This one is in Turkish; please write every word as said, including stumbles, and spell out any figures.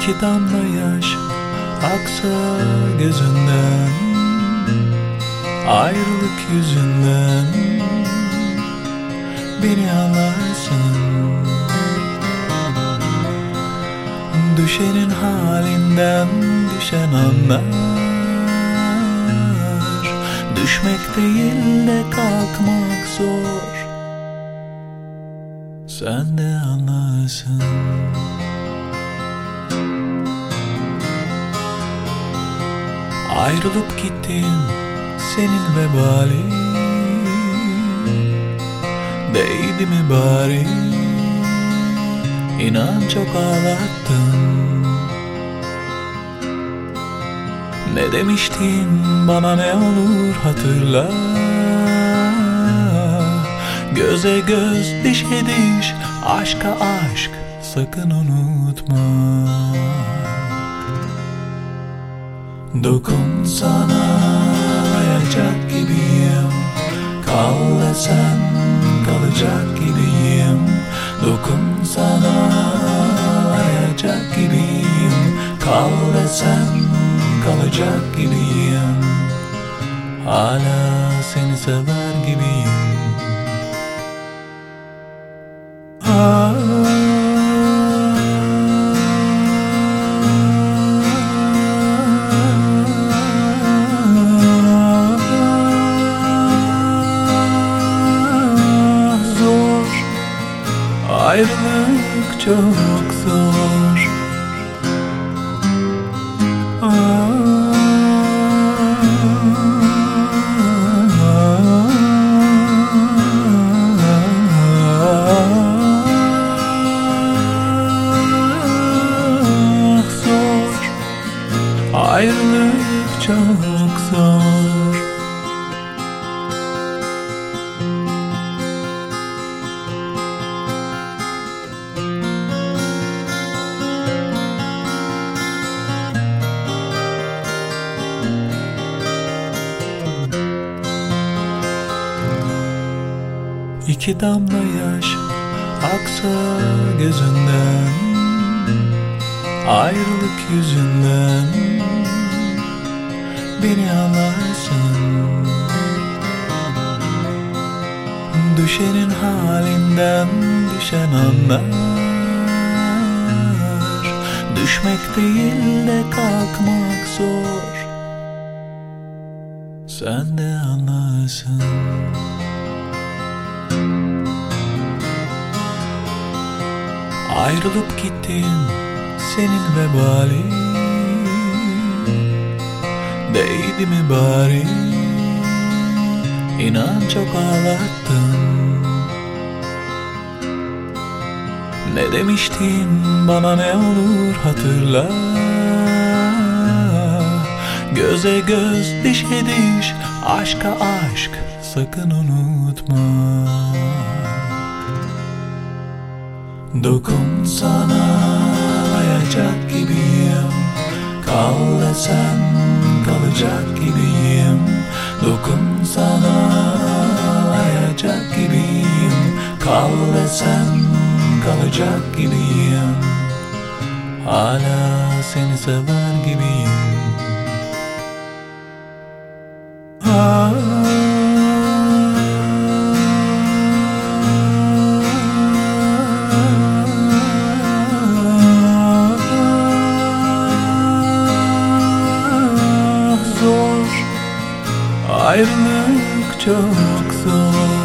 İki damla yaş aksa gözünden, ayrılık yüzünden beni anlarsın. Düşenin halinden düşen anlar, düşmek değil de kalkmak zor, sen de anlarsın. Ayrılıp gittin, senin vebali değdi mi bari? İnan çok ağlattın. Ne demiştin bana, ne olur hatırla. Göze göz, dişe diş, aşka aşk, sakın unutma. Dokunsana ayacak gibiyim, kal desen kalacak gibiyim. Dokunsana ayacak gibiyim, kal desen kalacak gibiyim. Hala seni sever gibiyim. Ah, ayrılık çok zor. Ah, zor. Ayrılık çok zor. İki damla yaş aksa gözünden, ayrılık yüzünden beni anlarsın. Düşenin halinden düşen anlar, düşmek değil de kalkmak zor, sen de anlarsın. Ayrılıp gittin, senin vebali değdi mi bari? İnan çok ağlattın. Ne demiştin bana, ne olur hatırla. Göze göz, dişe diş, aşka aşk, sakın unutma. Dokunsana ayacak gibiyim, kal desen kalacak gibiyim. Dokunsana ayacak gibiyim, kal desen kalacak gibiyim. Hala seni sever gibiyim. Ah, ayrılık çok zor.